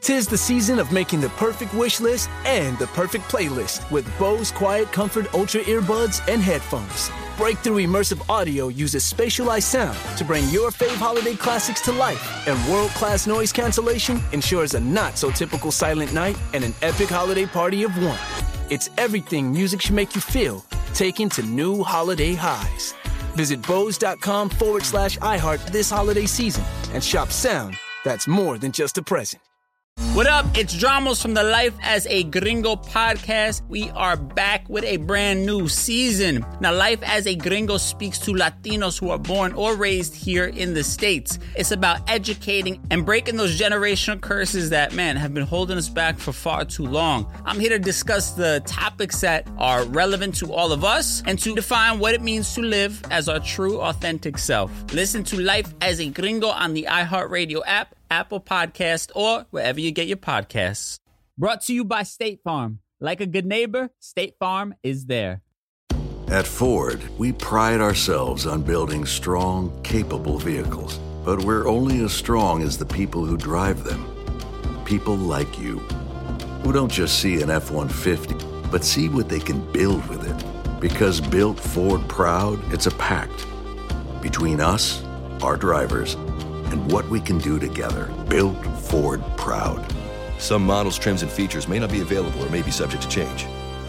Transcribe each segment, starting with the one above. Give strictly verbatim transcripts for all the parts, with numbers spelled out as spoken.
'Tis the season of making the perfect wish list and the perfect playlist with Bose Quiet Comfort Ultra earbuds and headphones. Breakthrough immersive audio uses spatialized sound to bring your fave holiday classics to life, and world-class noise cancellation ensures a not-so-typical silent night and an epic holiday party of one. It's everything music should make you feel, taken to new holiday highs. Visit Bose.com forward slash iHeart this holiday season and shop sound that's more than just a present. What up? It's Dramos from the Life as a Gringo podcast. We are back with a brand new season. Now, Life as a Gringo speaks to Latinos who are born or raised here in the States. It's about educating and breaking those generational curses that, man, have been holding us back for far too long. I'm here to discuss the topics that are relevant to all of us and to define what it means to live as our true, authentic self. Listen to Life as a Gringo on the iHeartRadio app, Apple Podcast, or wherever you get your podcasts. Brought to you by State Farm. Like a good neighbor, State Farm is there. At Ford, we pride ourselves on building strong, capable vehicles. But we're only as strong as the people who drive them. People like you, who don't just see an F one fifty, but see what they can build with it. Because built Ford proud, it's a pact between us, our drivers, and what we can do together. Built Ford proud. Some models, trims, and features may not be available or may be subject to change.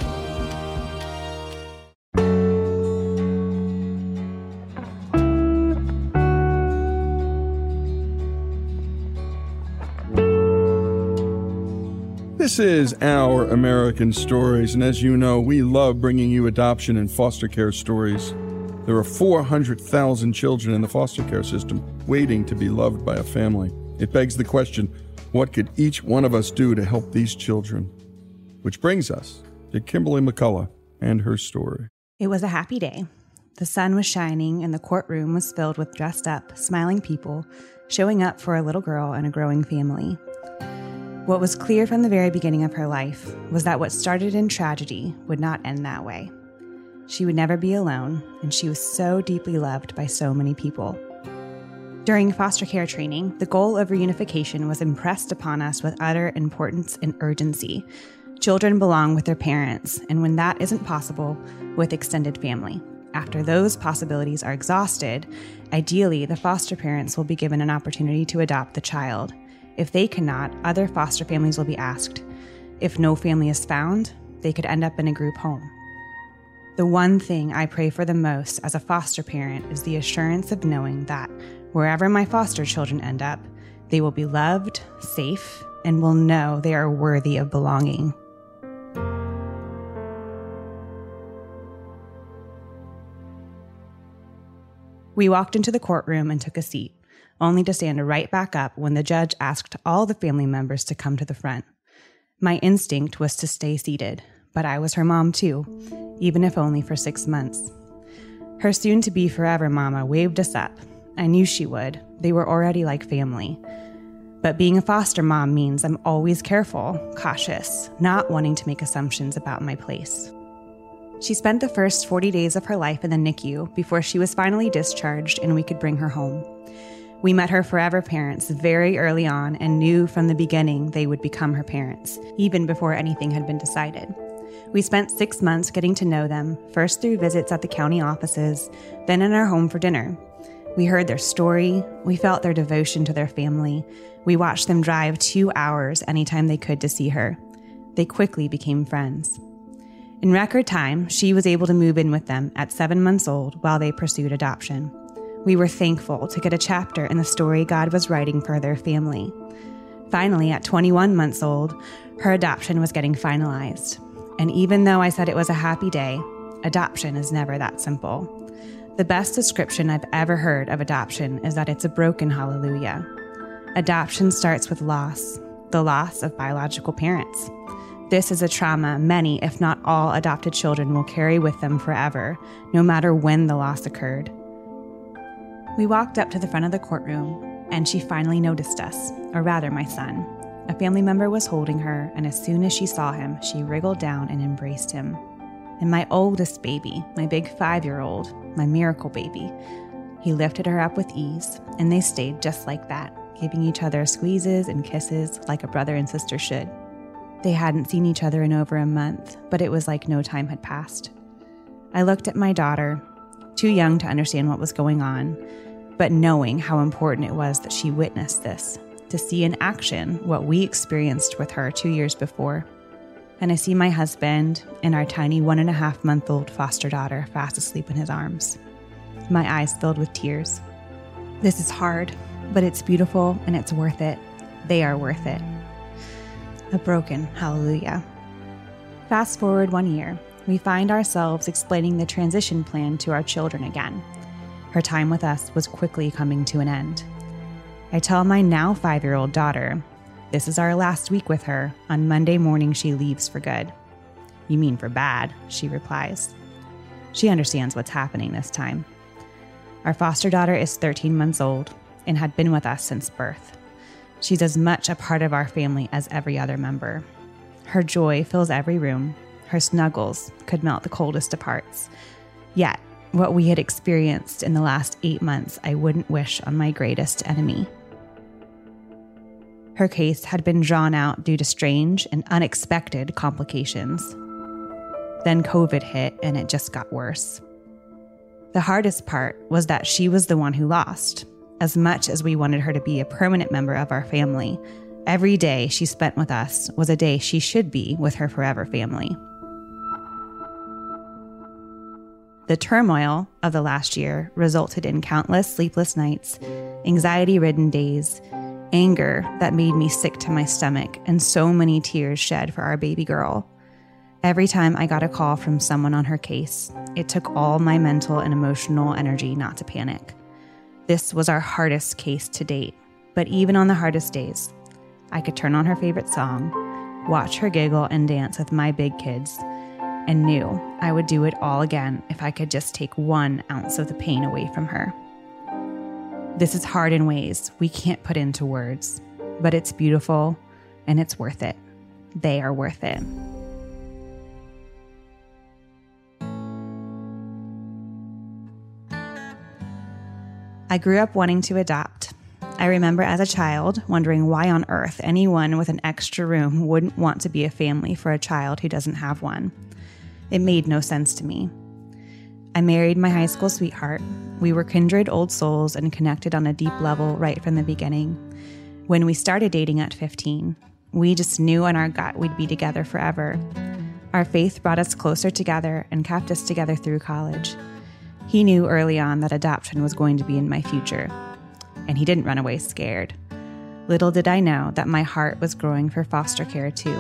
This is Our American Stories, and as you know, we love bringing you adoption and foster care stories. There are four hundred thousand children in the foster care system waiting to be loved by a family. It begs the question, what could each one of us do to help these children? Which brings us to Kimberly McCullough and her story. It was a happy day. The sun was shining and the courtroom was filled with dressed up, smiling people showing up for a little girl and a growing family. What was clear from the very beginning of her life was that what started in tragedy would not end that way. She would never be alone, and she was so deeply loved by so many people. During foster care training, the goal of reunification was impressed upon us with utter importance and urgency. Children belong with their parents, and when that isn't possible, with extended family. After those possibilities are exhausted, ideally, the foster parents will be given an opportunity to adopt the child. If they cannot, other foster families will be asked. If no family is found, they could end up in a group home. The one thing I pray for the most as a foster parent is the assurance of knowing that wherever my foster children end up, they will be loved, safe, and will know they are worthy of belonging. We walked into the courtroom and took a seat, only to stand right back up when the judge asked all the family members to come to the front. My instinct was to stay seated, but I was her mom too, even if only for six months. Her soon-to-be forever mama waved us up. I knew she would. They were already like family. But being a foster mom means I'm always careful, cautious, not wanting to make assumptions about my place. She spent the first forty days of her life in the N I C U before she was finally discharged and we could bring her home. We met her forever parents very early on and knew from the beginning they would become her parents, even before anything had been decided. We spent six months getting to know them, first through visits at the county offices, then in our home for dinner. We heard their story, we felt their devotion to their family, we watched them drive two hours anytime they could to see her. They quickly became friends. In record time, she was able to move in with them at seven months old while they pursued adoption. We were thankful to get a chapter in the story God was writing for their family. Finally, at twenty-one months old, her adoption was getting finalized. And even though I said it was a happy day, adoption is never that simple. The best description I've ever heard of adoption is that it's a broken hallelujah. Adoption starts with loss, the loss of biological parents. This is a trauma many, if not all, adopted children will carry with them forever, no matter when the loss occurred. We walked up to the front of the courtroom, and she finally noticed us, or rather my son. A family member was holding her, and as soon as she saw him, she wriggled down and embraced him. And my oldest baby, my big five-year-old, my miracle baby, he lifted her up with ease, and they stayed just like that, giving each other squeezes and kisses like a brother and sister should. They hadn't seen each other in over a month, but it was like no time had passed. I looked at my daughter, too young to understand what was going on, but knowing how important it was that she witnessed this, to see in action what we experienced with her two years before. And I see my husband and our tiny one and a half month old foster daughter fast asleep in his arms. My eyes filled with tears. This is hard, but it's beautiful and it's worth it. They are worth it. A broken hallelujah. Fast forward one year, we find ourselves explaining the transition plan to our children again. Her time with us was quickly coming to an end. I tell my now five-year-old daughter, this is our last week with her. On Monday morning, she leaves for good. You mean for bad, she replies. She understands what's happening this time. Our foster daughter is thirteen months old and had been with us since birth. She's as much a part of our family as every other member. Her joy fills every room. Her snuggles could melt the coldest of hearts. Yet, what we had experienced in the last eight months, I wouldn't wish on my greatest enemy. Her case had been drawn out due to strange and unexpected complications. Then COVID hit and it just got worse. The hardest part was that she was the one who lost. As much as we wanted her to be a permanent member of our family, every day she spent with us was a day she should be with her forever family. The turmoil of the last year resulted in countless sleepless nights, anxiety-ridden days, anger that made me sick to my stomach, and so many tears shed for our baby girl. Every time I got a call from someone on her case, it took all my mental and emotional energy not to panic. This was our hardest case to date, but even on the hardest days, I could turn on her favorite song, watch her giggle and dance with my big kids, and knew I would do it all again if I could just take one ounce of the pain away from her. This is hard in ways we can't put into words, but it's beautiful and it's worth it. They are worth it. I grew up wanting to adopt. I remember as a child wondering why on earth anyone with an extra room wouldn't want to be a family for a child who doesn't have one. It made no sense to me. I married my high school sweetheart. We were kindred old souls and connected on a deep level right from the beginning. When we started dating at fifteen, we just knew in our gut we'd be together forever. Our faith brought us closer together and kept us together through college. He knew early on that adoption was going to be in my future, and he didn't run away scared. Little did I know that my heart was growing for foster care too.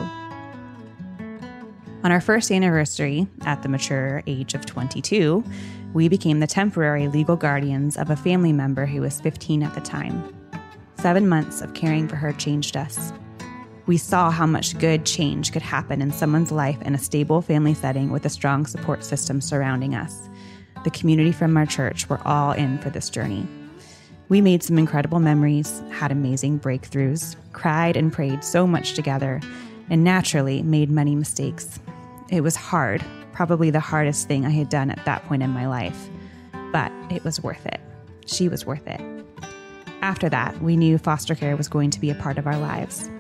On our first anniversary, at the mature age of twenty-two, we became the temporary legal guardians of a family member who was fifteen at the time. Seven months of caring for her changed us. We saw how much good change could happen in someone's life in a stable family setting with a strong support system surrounding us. The community from our church were all in for this journey. We made some incredible memories, had amazing breakthroughs, cried and prayed so much together, and naturally made many mistakes. It was hard, probably the hardest thing I had done at that point in my life, but it was worth it. She was worth it. After that, we knew foster care was going to be a part of our lives.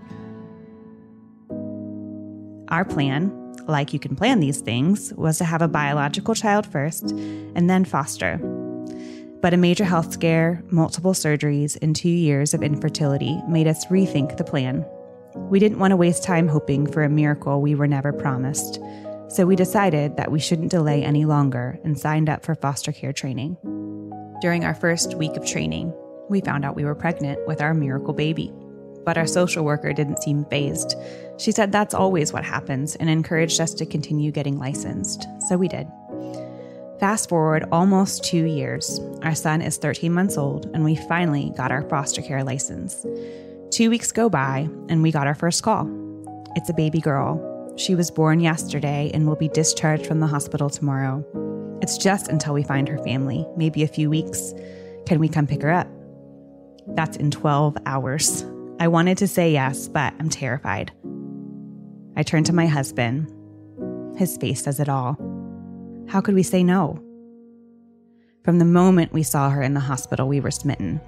Our plan, like you can plan these things, was to have a biological child first and then foster. But a major health scare, multiple surgeries, and two years of infertility made us rethink the plan. We didn't want to waste time hoping for a miracle we were never promised, so we decided that we shouldn't delay any longer and signed up for foster care training. During our first week of training, we found out we were pregnant with our miracle baby, but our social worker didn't seem fazed. She said that's always what happens and encouraged us to continue getting licensed, so we did. Fast forward almost two years, our son is thirteen months old, and we finally got our foster care license. Two weeks go by, and we got our first call. It's a baby girl. She was born yesterday and will be discharged from the hospital tomorrow. It's just until we find her family, maybe a few weeks. Can we come pick her up? That's in twelve hours. I wanted to say yes, but I'm terrified. I turn to my husband. His face says it all. How could we say no? From the moment we saw her in the hospital, we were smitten.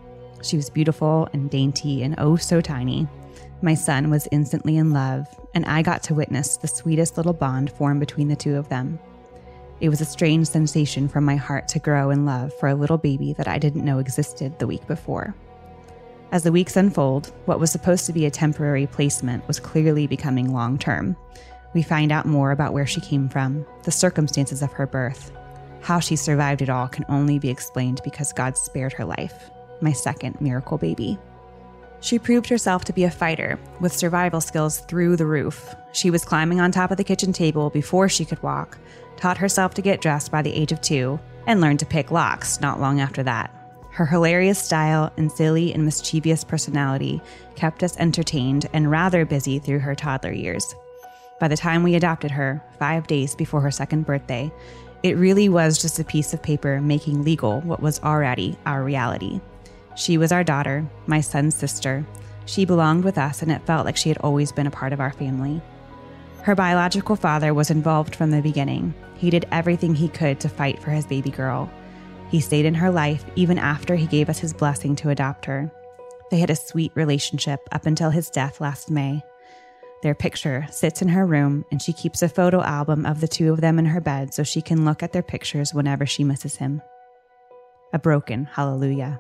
She was beautiful and dainty and oh so tiny. My son was instantly in love, and I got to witness the sweetest little bond form between the two of them. It was a strange sensation from my heart to grow in love for a little baby that I didn't know existed the week before. As the weeks unfold, what was supposed to be a temporary placement was clearly becoming long-term. We find out more about where she came from, the circumstances of her birth. How she survived it all can only be explained because God spared her life, my second miracle baby. She proved herself to be a fighter, with survival skills through the roof. She was climbing on top of the kitchen table before she could walk, taught herself to get dressed by the age of two, and learned to pick locks not long after that. Her hilarious style and silly and mischievous personality kept us entertained and rather busy through her toddler years. By the time we adopted her, five days before her second birthday, it really was just a piece of paper making legal what was already our reality. She was our daughter, my son's sister. She belonged with us, and it felt like she had always been a part of our family. Her biological father was involved from the beginning. He did everything he could to fight for his baby girl. He stayed in her life even after he gave us his blessing to adopt her. They had a sweet relationship up until his death last May. Their picture sits in her room, and she keeps a photo album of the two of them in her bed so she can look at their pictures whenever she misses him. A broken hallelujah.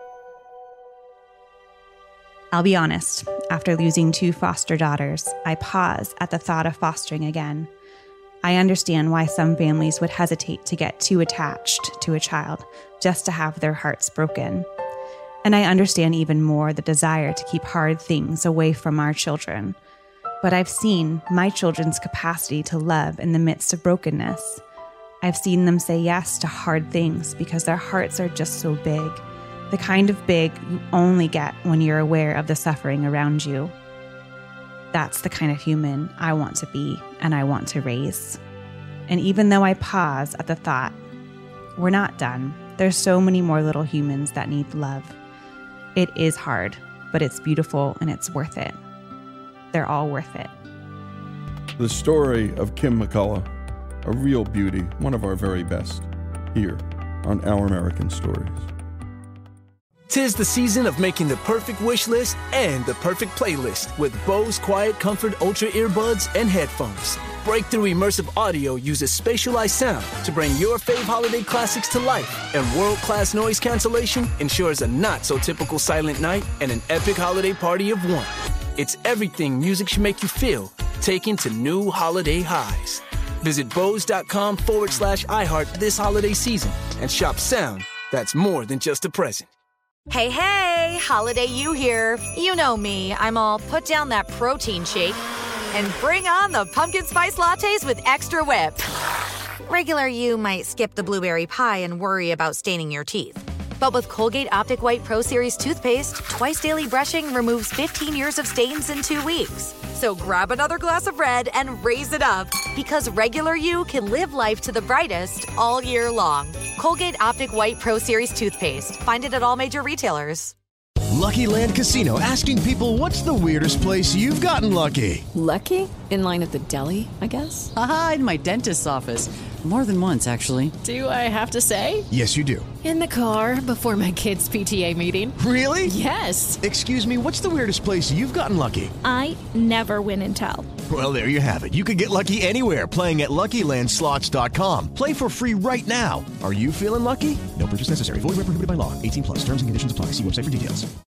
I'll be honest, after losing two foster daughters, I pause at the thought of fostering again. I understand why some families would hesitate to get too attached to a child just to have their hearts broken. And I understand even more the desire to keep hard things away from our children. But I've seen my children's capacity to love in the midst of brokenness. I've seen them say yes to hard things because their hearts are just so big. The kind of big you only get when you're aware of the suffering around you. That's the kind of human I want to be and I want to raise. And even though I pause at the thought, we're not done. There's so many more little humans that need love. It is hard, but it's beautiful and it's worth it. They're all worth it. The story of Kim McCullough, a real beauty, one of our very best, here on Our American Stories. Tis the season of making the perfect wish list and the perfect playlist with Bose Quiet Comfort Ultra earbuds and headphones. Breakthrough immersive audio uses spatialized sound to bring your fave holiday classics to life, and world-class noise cancellation ensures a not-so-typical silent night and an epic holiday party of one. It's everything music should make you feel, taken to new holiday highs. Visit Bose.com forward slash iHeart this holiday season and shop sound that's more than just a present. Hey, hey, Holiday You here. You know me. I'm all put down that protein shake and bring on the pumpkin spice lattes with extra whip. Regular you might skip the blueberry pie and worry about staining your teeth. But with Colgate Optic White Pro Series toothpaste, twice daily brushing removes fifteen years of stains in two weeks. So grab another glass of red and raise it up, because regular you can live life to the brightest all year long. Colgate Optic White Pro Series toothpaste. Find it at all major retailers. Lucky Land Casino, asking people, what's the weirdest place you've gotten lucky? Lucky? In line at the deli, I guess? Aha, in my dentist's office. More than once, actually. Do I have to say? Yes, you do. In the car before my kids' P T A meeting. Really? Yes. Excuse me, what's the weirdest place you've gotten lucky? I never win and tell. Well, there you have it. You can get lucky anywhere, playing at Lucky Land Slots dot com. Play for free right now. Are you feeling lucky? No purchase necessary. Void where prohibited by law. eighteen plus. Terms and conditions apply. See website for details.